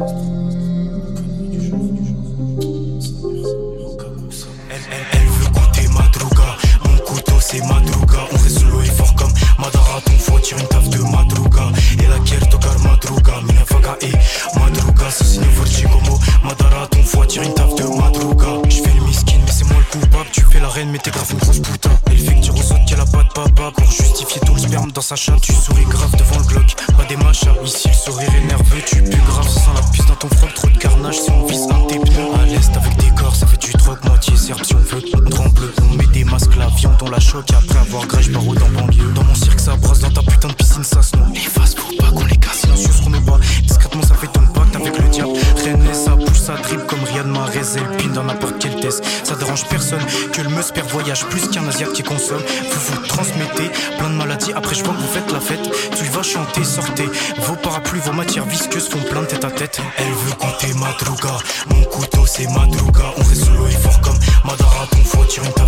Elle veut goûter ma droga, mon couteau c'est madruga. On reste sous l'eau et fort comme Madara, ton foie tire une taf de madruga. Et la guerre tocar madruga, mina vaga et madruga. Ça signe forti como Madara, ton foie tire une taf de madruga. J'fais le miskin mais c'est moi le coupable. Tu fais la reine mais t'es grave une grosse putain. Elle fait que tu ressautes qu'elle a pas de papa. Pour justifier tout le sperme dans sa chatte. Tu souris grave devant le Glock, pas des machas. Ici le sourire est nerveux, tu pues grave. Ça sent la puce dans ton froc, trop de carnage. Si on vise un tes pneus à l'est avec des corps, ça fait du troc. Moitié serbe si on veut, on bleu. On met des masques, l'avion dans la choc. Après avoir grèche barreau dans banlieue. Dans mon cirque ça brasse, dans ta putain de piscine ça se noie. Les faces faut pas qu'on les casse, silencieux ce qu'on met pas. Discrètement ça fait ton pacte avec le diable. René ça bouge, ça dribble comme Riyad Mahrez. Elle pile dans n'importe quel test. Ça dérange personne que le meusper voyage plus qu'un asiate qui consomme. Vous transmettez plein de maladies. Après je vois que vous faites la fête. Tu vas chanter, sortez. Vos parapluies, vos matières visqueuses font plein de tête à tête. Elle veut goûter ma droga, mon couteau c'est madruga. On reste sous l'eau et fort comme Madara, ton foie tire une